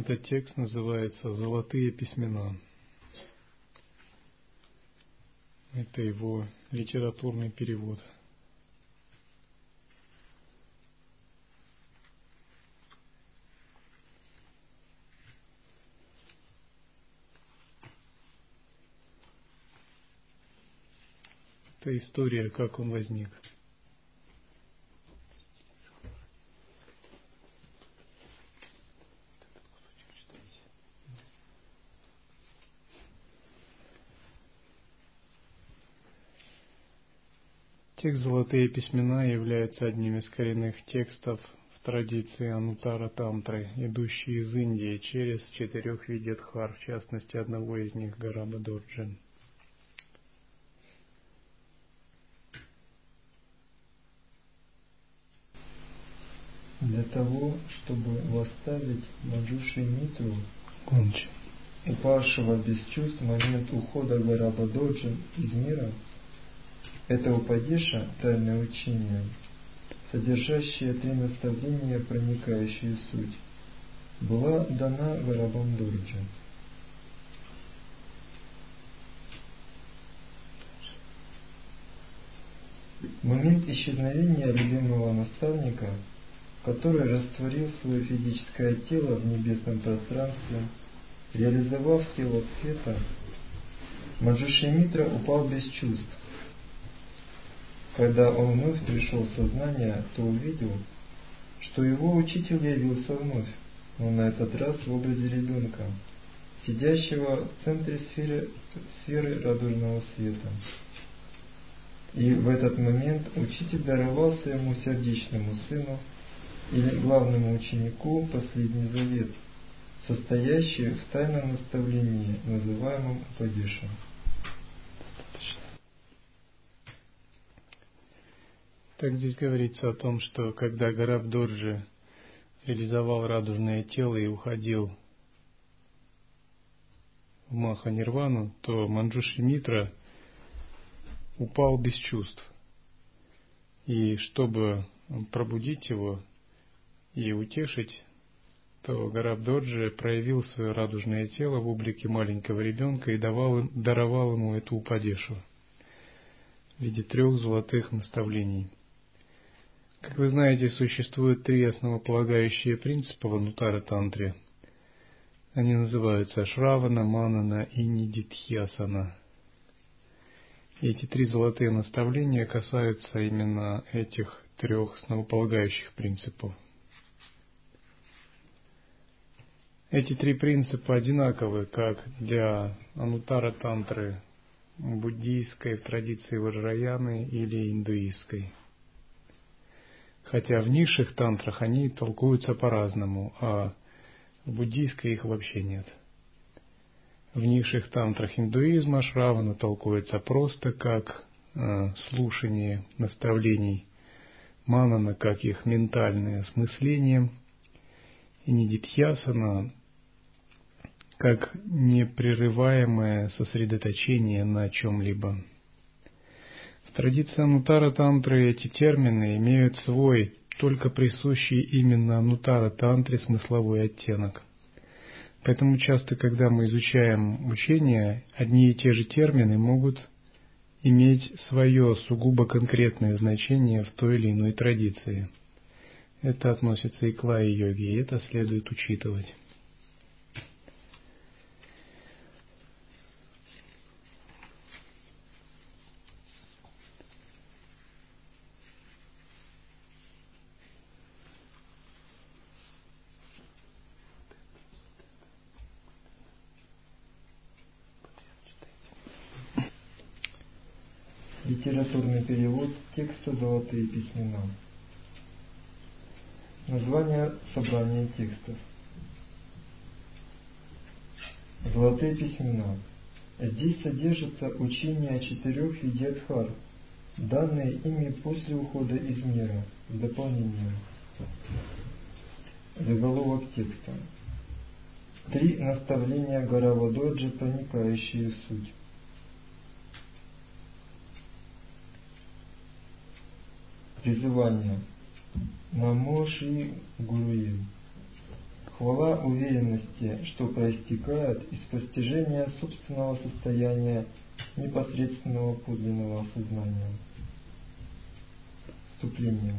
Этот текст называется «Золотые письмена». Это его литературный перевод. Это история, как он возник. Текст «Золотые письмена» является одним из коренных текстов в традиции Анутара-тантры, идущей из Индии через 4 видьядхар, в частности одного из них Гарабха-дорджи. Для того, чтобы восставить Манджушри-митру, упавшего без чувств в момент ухода Гарабха-дорджи из мира, это упадеша, тайное учение, содержащее 3 наставления, проникающие в суть, была дана Гарабхам-дорджи. В момент исчезновения любимого наставника, который растворил свое физическое тело в небесном пространстве, реализовав тело света, Манджушри-митра упал без чувств. Когда он вновь пришел в сознание, то увидел, что его учитель явился вновь, но на этот раз в образе ребенка, сидящего в центре сферы радужного света. И в этот момент учитель даровал своему сердечному сыну или главному ученику последний завет, состоящий в тайном наставлении, называемом упадешем. Так здесь говорится о том, что когда Гарабха-дорджи реализовал радужное тело и уходил в Маха-нирвану, то Манджушри-митра упал без чувств. И чтобы пробудить его и утешить, то Гарабха-дорджи проявил свое радужное тело в облике маленького ребенка и даровал ему эту упадешу в виде 3 золотых наставлений. Как вы знаете, существует 3 основополагающие принципа в Анутара-тантре. Они называются Шравана, Манана и Нидидхьясана. И эти 3 золотые наставления касаются именно этих 3 основополагающих принципов. Эти 3 принципа одинаковы как для Анутара-тантры буддийской в традиции Ваджраяны или индуистской. Хотя в низших тантрах они толкуются по-разному, а в буддийской их вообще нет. В низших тантрах индуизма Шравана толкуется просто как слушание наставлений, Манана как их ментальное осмысление, и Нидидхьясана как непрерываемое сосредоточение на чем-либо. В традиции Анутара-тантры эти термины имеют свой, только присущий именно Анутара-тантре смысловой оттенок. Поэтому часто, когда мы изучаем учение, одни и те же термины могут иметь свое сугубо конкретное значение в той или иной традиции. Это относится и к лая-йоге, и это следует учитывать. Литературный перевод текста «Золотые письмена». Название собрания текстов. Золотые письмена. Здесь содержится учение о 4 видьядхар, данные ими после ухода из мира, в дополнение. Заголовок текста. 3 наставления Гарабха-дорджи, проникающие в суть. Призывание. Намо Шри Гуруе. хвала уверенности, что проистекает из постижения собственного состояния непосредственного подлинного осознания. Вступление.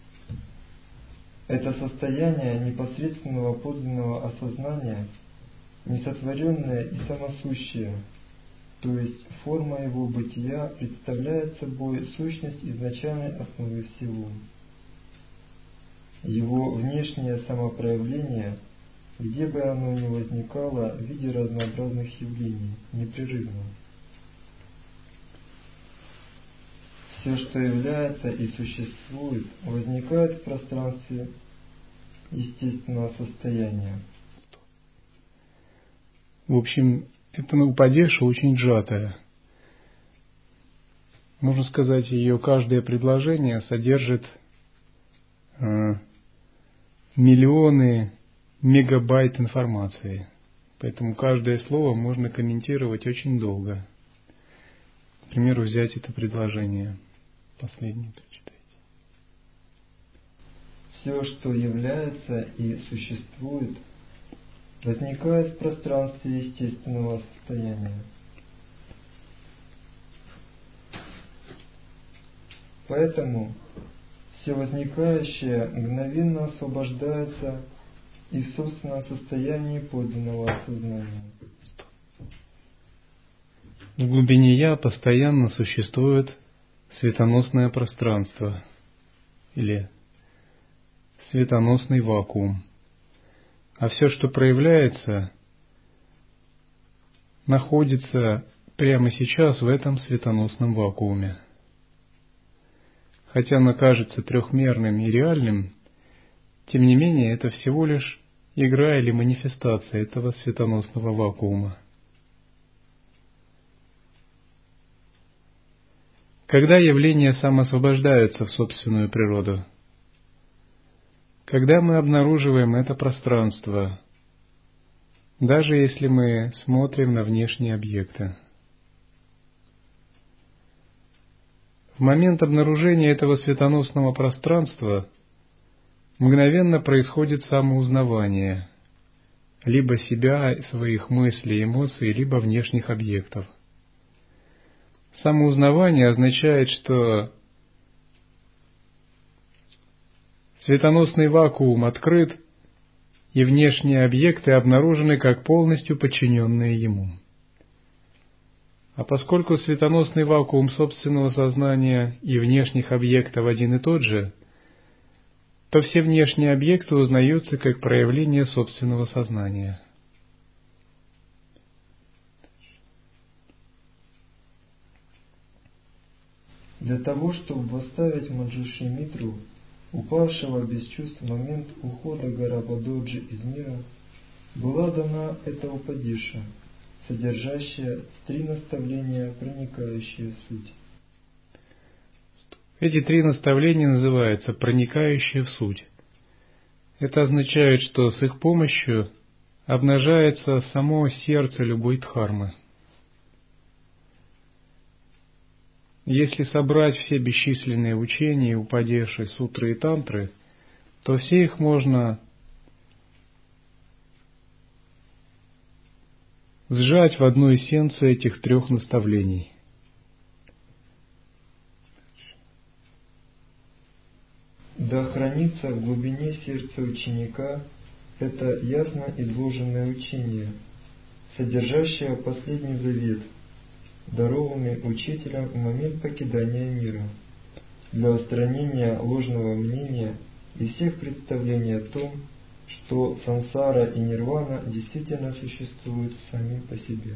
Это состояние непосредственного подлинного осознания, несотворенное и самосущее, то есть форма его бытия представляет собой сущность изначальной основы всего. Его внешнее самопроявление, где бы оно ни возникало в виде разнообразных явлений, непрерывно. Все, что является и существует, возникает в пространстве естественного состояния. В общем, это Упадеша очень сжатая. Можно сказать, ее каждое предложение содержит миллионы мегабайт информации. Поэтому каждое слово можно комментировать очень долго. К примеру, взять это предложение. Последнее прочитайте. Все, что является и существует, возникает в пространстве естественного состояния. Поэтому все возникающее мгновенно освобождается из собственного состояния подлинного осознания. В глубине «я» постоянно существует светоносное пространство или светоносный вакуум. А все, что проявляется, находится прямо сейчас в этом светоносном вакууме. Хотя оно кажется трехмерным и реальным, тем не менее это всего лишь игра или манифестация этого светоносного вакуума. Когда явления самоосвобождаются в собственную природу? Когда мы обнаруживаем это пространство, даже если мы смотрим на внешние объекты. В момент обнаружения этого светоносного пространства мгновенно происходит самоузнавание либо себя, своих мыслей, эмоций, либо внешних объектов. Самоузнавание означает, что светоносный вакуум открыт, и внешние объекты обнаружены как полностью подчиненные ему. А поскольку светоносный вакуум собственного сознания и внешних объектов один и тот же, то все внешние объекты узнаются как проявление собственного сознания. Для того, чтобы восставить Маджушримитру, упавшего без чувств в момент ухода Гарабхадоджи из мира, была дана эта Упадеша, содержащая 3 наставления, проникающие в суть. Эти 3 наставления называются «проникающие в суть». Это означает, что с их помощью обнажается само сердце любой дхармы. Если собрать все бесчисленные учения, упадеши, сутры и тантры, то все их можно сжать в одну эссенцию этих 3 наставлений. Да хранится в глубине сердца ученика это ясно изложенное учение, содержащее последний завет, дарованный учителем в момент покидания мира, для устранения ложного мнения и всех представлений о том, что сансара и нирвана действительно существуют сами по себе.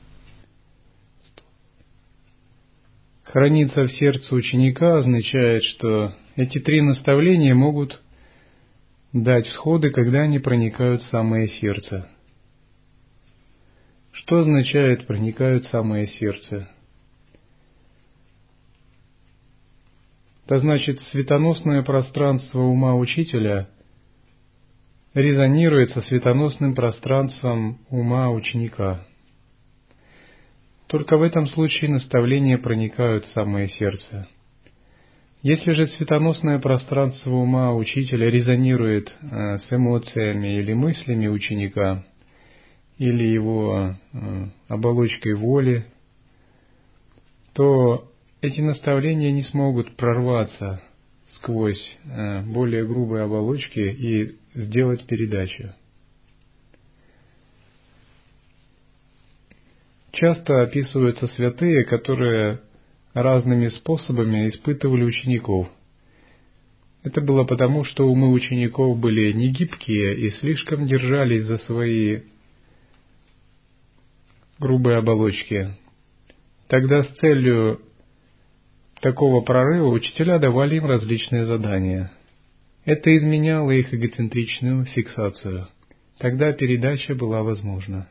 Храниться в сердце ученика означает, что эти 3 наставления могут дать всходы, когда они проникают в самое сердце. Что означает «проникают в самое сердце»? Это значит, светоносное пространство ума учителя резонирует со светоносным пространством ума ученика. Только в этом случае наставления проникают в самое сердце. Если же светоносное пространство ума учителя резонирует с эмоциями или мыслями ученика, или его оболочкой воли, то эти наставления не смогут прорваться сквозь более грубые оболочки и сделать передачу. Часто описываются святые, которые разными способами испытывали учеников. Это было потому, что умы учеников были негибкие и слишком держались за свои грубые оболочки. Тогда с целью такого прорыва учителя давали им различные задания. Это изменяло их эгоцентричную фиксацию. Тогда передача была возможна.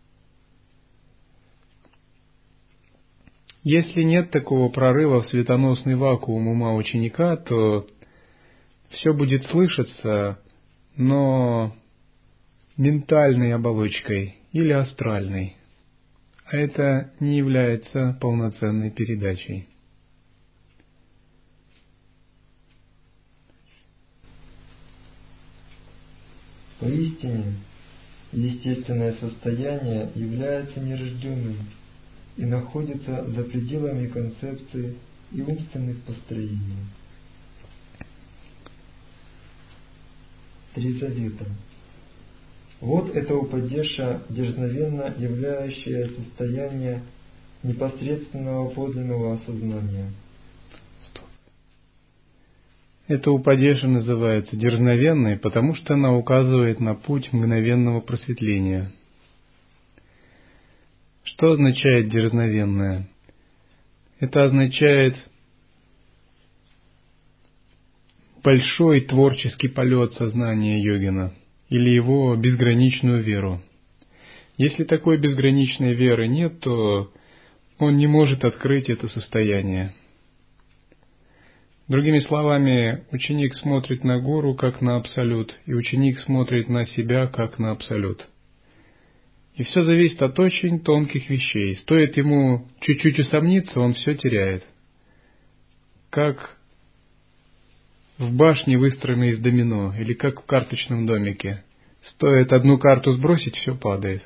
Если нет такого прорыва в светоносный вакуум ума ученика, то все будет слышаться, но ментальной оболочкой или астральной, а это не является полноценной передачей. Поистине, естественное состояние является нерожденным и находится за пределами концепций и умственных построений. 3 завета. Вот это упадеша, дерзновенно являющее состояние непосредственного подлинного осознания. Эта упадеша называется дерзновенной, потому что она указывает на путь мгновенного просветления. Что означает дерзновенная? Это означает большой творческий полет сознания йогина или его безграничную веру. Если такой безграничной веры нет, то он не может открыть это состояние. Другими словами, ученик смотрит на гуру как на абсолют, и ученик смотрит на себя как на абсолют. И все зависит от очень тонких вещей. Стоит ему чуть-чуть усомниться, он все теряет. Как в башне, выстроенной из домино, или как в карточном домике. Стоит одну карту сбросить, все падает.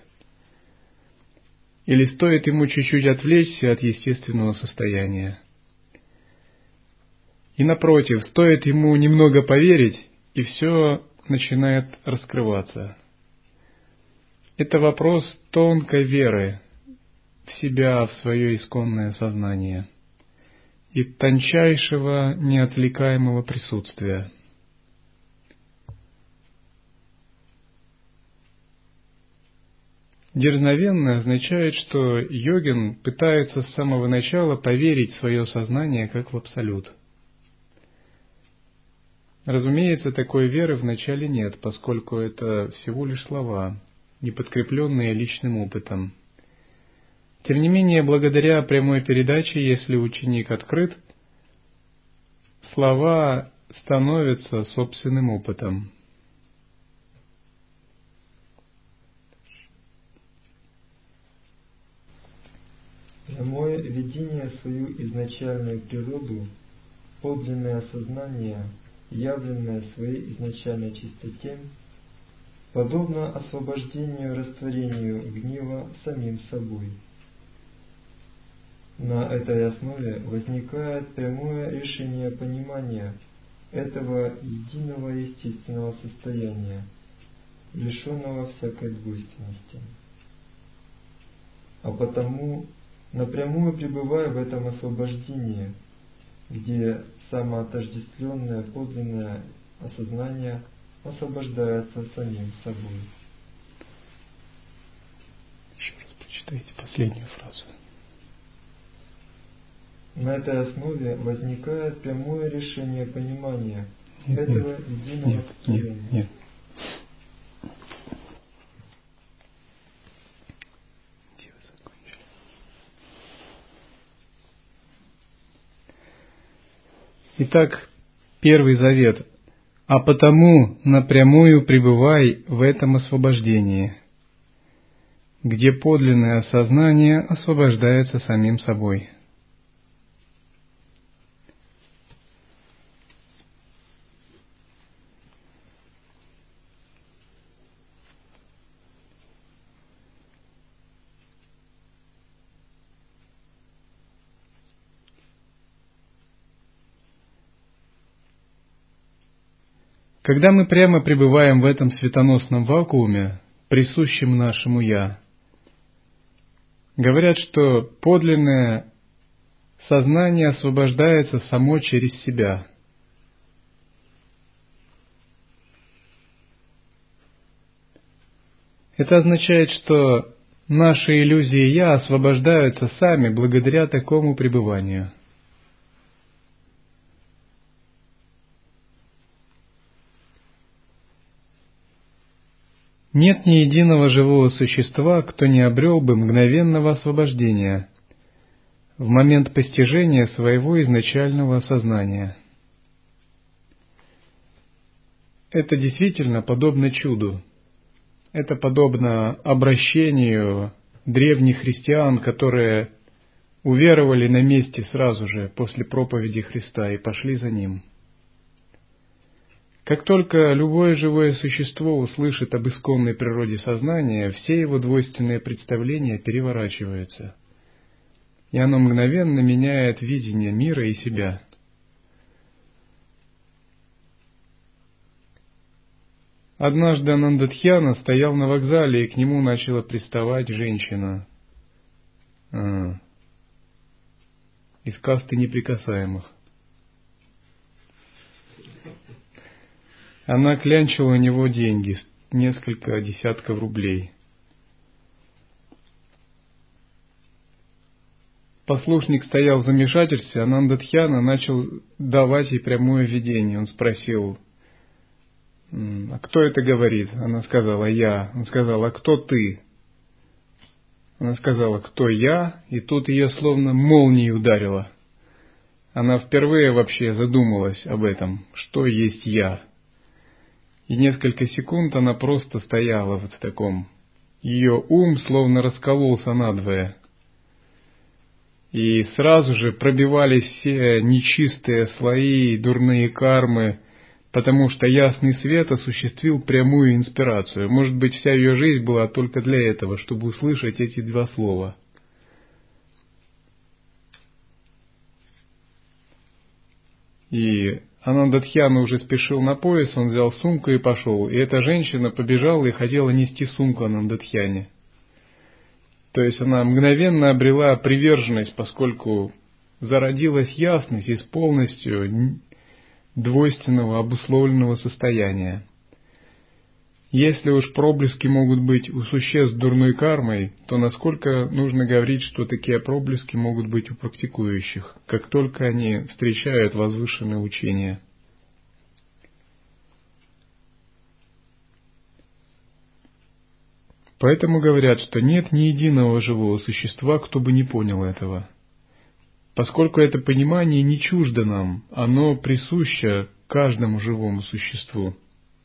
Или стоит ему чуть-чуть отвлечься от естественного состояния. И напротив, стоит ему немного поверить, и все начинает раскрываться. Это вопрос тонкой веры в себя, в свое исконное сознание и тончайшего неотвлекаемого присутствия. Дерзновенно означает, что йогин пытается с самого начала поверить в свое сознание как в абсолют. Разумеется, такой веры вначале нет, поскольку это всего лишь слова, не подкрепленные личным опытом. Тем не менее, благодаря прямой передаче, если ученик открыт, слова становятся собственным опытом. Прямое видение в свою изначальную природу, подлинное сознание, явленное в своей изначальной чистоте, подобно освобождению и растворению гнева самим собой. На этой основе возникает прямое решение понимания этого единого естественного состояния, лишенного всякой двойственности. А потому, напрямую пребывая в этом освобождении, где самоотождествленное подлинное осознание освобождается самим собой. Еще раз прочитайте последнюю фразу. На этой основе возникает прямое решение понимания этого единого состояния. Нет. Где вы закончили? Итак, первый завет. А потому напрямую пребывай в этом освобождении, где подлинное сознание освобождается самим собой. Когда мы прямо пребываем в этом светоносном вакууме, присущем нашему «Я», говорят, что подлинное сознание освобождается само через себя. Это означает, что наши иллюзии «я» освобождаются сами благодаря такому пребыванию. Нет ни единого живого существа, кто не обрел бы мгновенного освобождения в момент постижения своего изначального сознания. Это действительно подобно чуду. Это подобно обращению древних христиан, которые уверовали на месте сразу же после проповеди Христа и пошли за Ним. Как только любое живое существо услышит об исконной природе сознания, все его двойственные представления переворачиваются, и оно мгновенно меняет видение мира и себя. Однажды Анандадхьяна стоял на вокзале, и к нему начала приставать женщина из касты неприкасаемых. Она клянчила у него деньги, несколько десятков рублей. Послушник стоял в замешательстве, Анандадхьяна начал давать ей прямое видение. Он спросил: «А кто это говорит?» Она сказала: «Я». Он сказал: «А кто ты?» Она сказала: «Кто я?» И тут ее словно молнией ударило. Она впервые вообще задумалась об этом, что есть я. И несколько секунд она просто стояла вот в таком. Ее ум словно раскололся надвое. И сразу же пробивались все нечистые слои, дурные кармы, потому что ясный свет осуществил прямую инспирацию. Может быть, вся ее жизнь была только для этого, чтобы услышать эти два слова. И Анандадхьяна уже спешил на пояс, он взял сумку и пошел. И эта женщина побежала и хотела нести сумку Анандадхьяне. То есть она мгновенно обрела приверженность, поскольку зародилась ясность из полностью двойственного обусловленного состояния. Если уж проблески могут быть у существ с дурной кармой, то насколько нужно говорить, что такие проблески могут быть у практикующих, как только они встречают возвышенное учение. Поэтому говорят, что нет ни единого живого существа, кто бы не понял этого. Поскольку это понимание не чуждо нам, оно присуще каждому живому существу.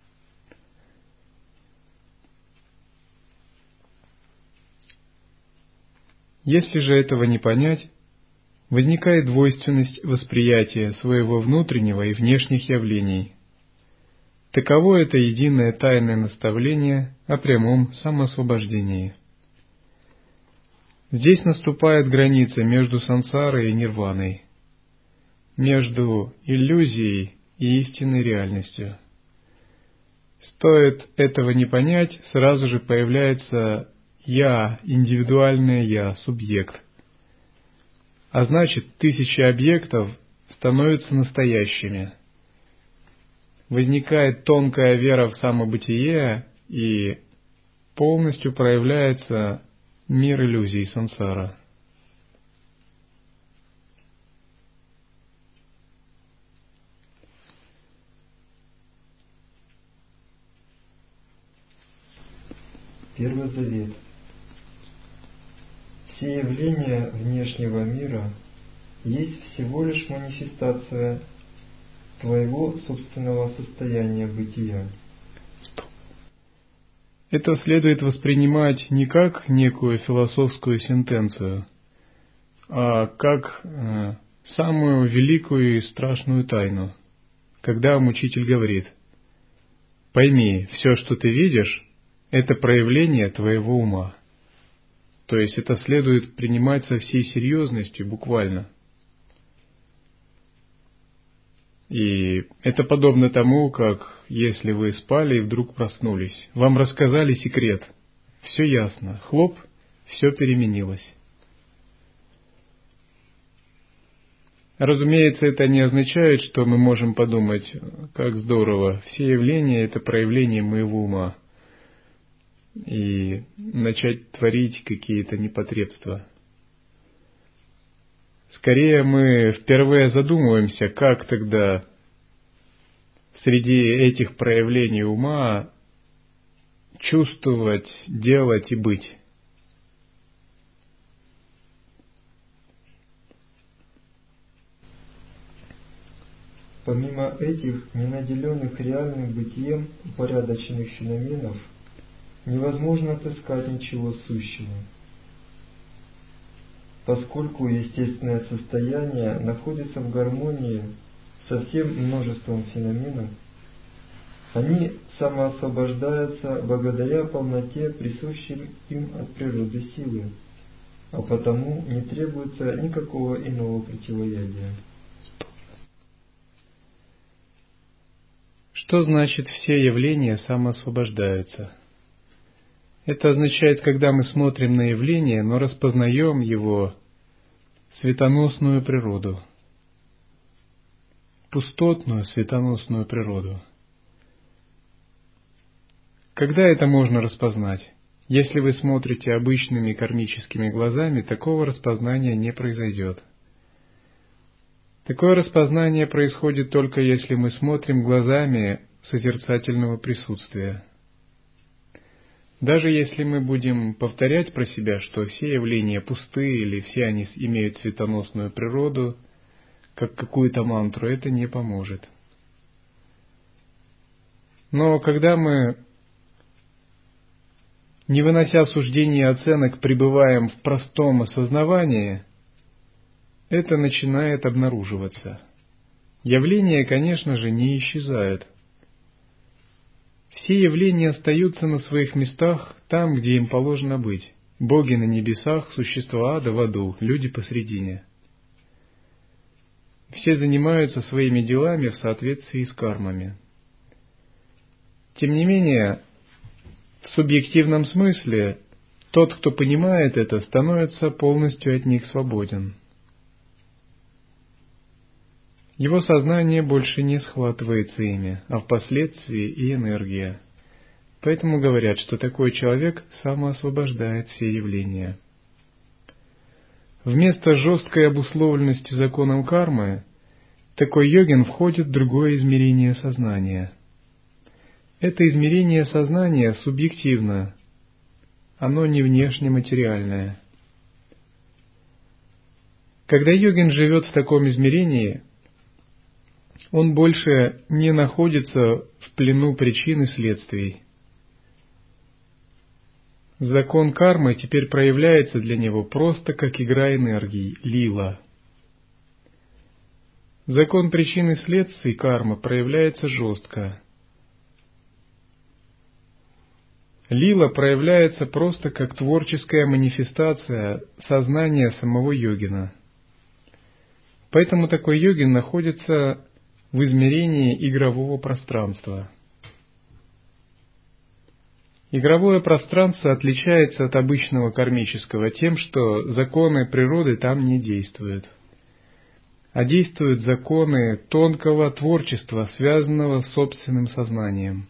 Если же этого не понять, возникает двойственность восприятия своего внутреннего и внешних явлений. Таково это единое тайное наставление о прямом самоосвобождении. Здесь наступает граница между сансарой и нирваной, между иллюзией и истинной реальностью. Стоит этого не понять, сразу же появляется «я», индивидуальное «я», субъект. А значит, тысячи объектов становятся настоящими. Возникает тонкая вера в самобытие, и полностью проявляется мир иллюзий сансара. Первый завет. Все явления внешнего мира есть всего лишь манифестация твоего собственного состояния бытия. Это следует воспринимать не как некую философскую сентенцию, а как самую великую и страшную тайну, когда учитель говорит: «Пойми, все, что ты видишь, это проявление твоего ума». То есть это следует принимать со всей серьезностью, буквально. И это подобно тому, как если вы спали и вдруг проснулись. Вам рассказали секрет. Все ясно. Хлоп, все переменилось. Разумеется, это не означает, что мы можем подумать, как здорово, все явления – это проявление моего ума, и начать творить какие-то непотребства. Скорее, мы впервые задумываемся, как тогда среди этих проявлений ума чувствовать, делать и быть. Помимо этих ненаделенных реальным бытием упорядоченных феноменов, невозможно отыскать ничего сущего. Поскольку естественное состояние находится в гармонии со всем множеством феноменов, они самоосвобождаются благодаря полноте присущим им от природы силы, а потому не требуется никакого иного противоядия. Что значит «все явления самоосвобождаются»? Это означает, когда мы смотрим на явление, но распознаем его светоносную природу, пустотную светоносную природу. Когда это можно распознать? Если вы смотрите обычными кармическими глазами, такого распознания не произойдет. Такое распознание происходит только если мы смотрим глазами созерцательного присутствия. Даже если мы будем повторять про себя, что все явления пусты или все они имеют светоносную природу, как какую-то мантру, это не поможет. Но когда мы, не вынося суждений и оценок, пребываем в простом осознавании, это начинает обнаруживаться. Явления, конечно же, не исчезают. Все явления остаются на своих местах, там, где им положено быть. Боги на небесах, существа ада в аду, люди посредине. Все занимаются своими делами в соответствии с кармами. Тем не менее, в субъективном смысле, тот, кто понимает это, становится полностью от них свободен. Его сознание больше не схватывается ими, а впоследствии и энергия. Поэтому говорят, что такой человек самоосвобождает все явления. Вместо жесткой обусловленности законом кармы, такой йогин входит в другое измерение сознания. Это измерение сознания субъективно, оно не внешнематериальное. Когда йогин живет в таком измерении, он больше не находится в плену причин и следствий. Закон кармы теперь проявляется для него просто как игра энергии, лила. Закон причин и следствий кармы проявляется жестко. Лила проявляется просто как творческая манифестация сознания самого йогина. Поэтому такой йогин находится в измерении игрового пространства. Игровое пространство отличается от обычного кармического тем, что законы природы там не действуют, а действуют законы тонкого творчества, связанного с собственным сознанием.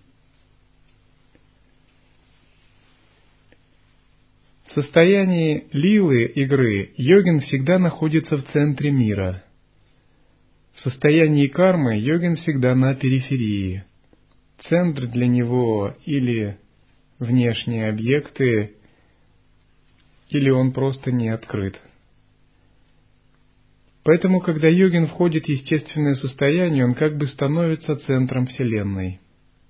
В состоянии лилы игры йогин всегда находится в центре мира. В состоянии кармы йогин всегда на периферии. Центр для него или внешние объекты, или он просто не открыт. Поэтому, когда йогин входит в естественное состояние, он как бы становится центром Вселенной.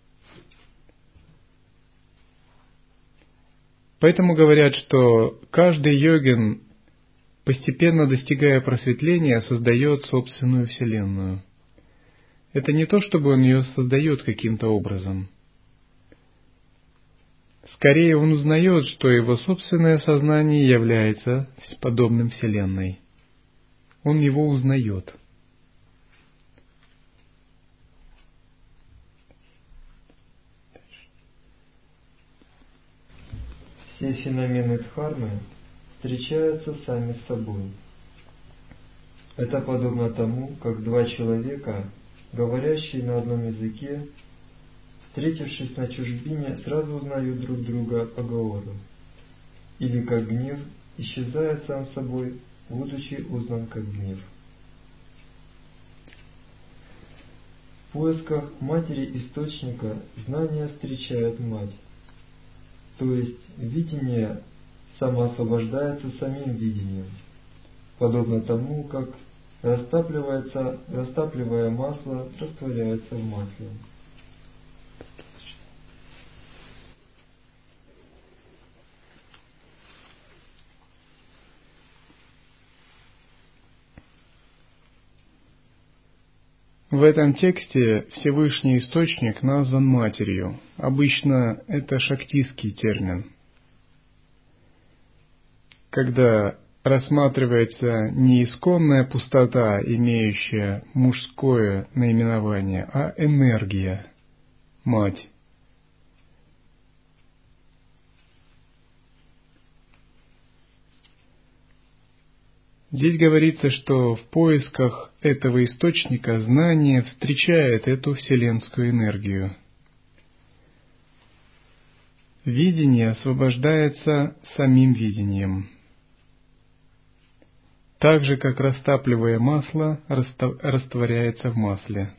Поэтому говорят, что каждый йогин, постепенно достигая просветления, создает собственную Вселенную. Это не то, чтобы он ее создает каким-то образом. Скорее, он узнает, что его собственное сознание является подобным Вселенной. Он его узнает. все феномены дхармы встречаются сами с собой. Это подобно тому, как два человека, говорящие на одном языке, встретившись на чужбине, сразу узнают друг друга по говору. Или как гнев исчезает сам собой, будучи узнан как гнев. В поисках матери источника знания встречает мать. То есть видение самоосвобождается самим видением, подобно тому, как растапливая масло, растворяется в масле. В этом тексте Всевышний Источник назван Матерью. Обычно это шактистский термин. Когда рассматривается не исконная пустота, имеющая мужское наименование, а энергия, Мать. Здесь говорится, что в поисках этого источника знание встречает эту вселенскую энергию. Видение освобождается самим видением. Так же, как растапливая масло, растворяется в масле.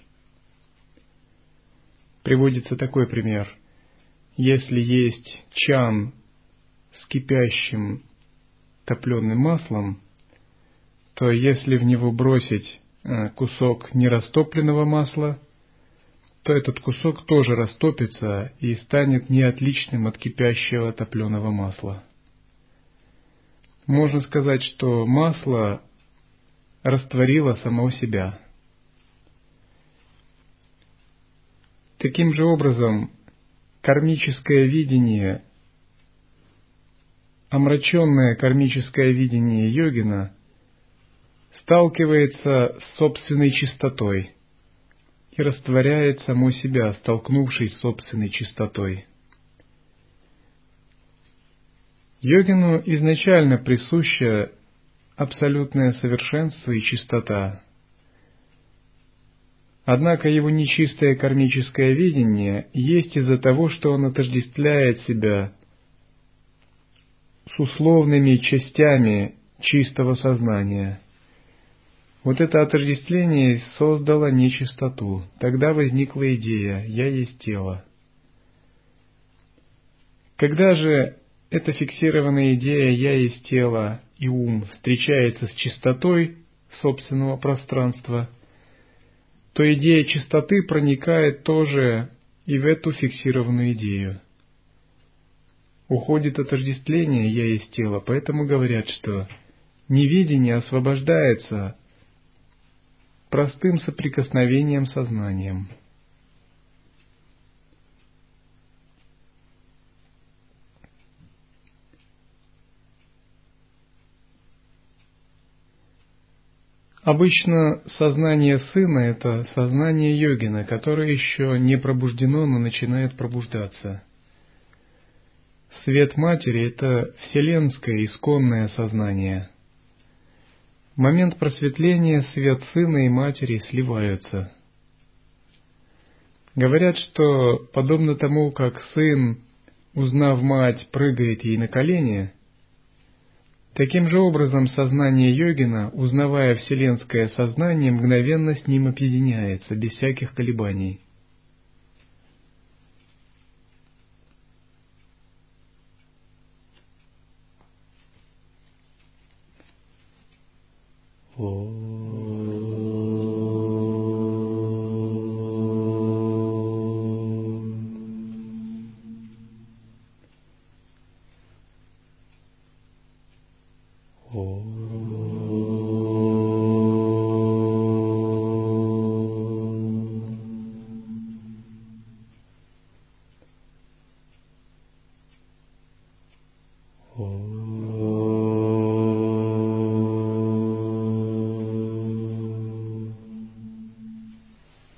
Приводится такой пример. Если есть чан с кипящим топленым маслом, то если в него бросить кусок нерастопленного масла, то этот кусок тоже растопится и станет неотличным от кипящего топленого масла. Можно сказать, что масло растворило само себя. Таким же образом, кармическое видение, омраченное кармическое видение йогина сталкивается с собственной чистотой и растворяет само себя, столкнувшись с собственной чистотой. Йогину изначально присуще абсолютное совершенство и чистота. Однако его нечистое кармическое видение есть из-за того, что он отождествляет себя с условными частями чистого сознания. Вот это отождествление создало нечистоту. Тогда возникла идея «я есть тело». Когда же эта фиксированная идея «я есть тело» и ум встречается с чистотой собственного пространства, то идея чистоты проникает тоже и в эту фиксированную идею. Уходит отождествление «я есть тело», поэтому говорят, что невидение освобождается простым соприкосновением сознанием. Обычно сознание сына – это сознание йогина, которое еще не пробуждено, но начинает пробуждаться. Свет матери – это вселенское исконное сознание. В момент просветления свет сына и матери сливаются. Говорят, что подобно тому, как сын, узнав мать, прыгает ей на колени, таким же образом сознание йогина, узнавая вселенское сознание, мгновенно с ним объединяется, без всяких колебаний. Om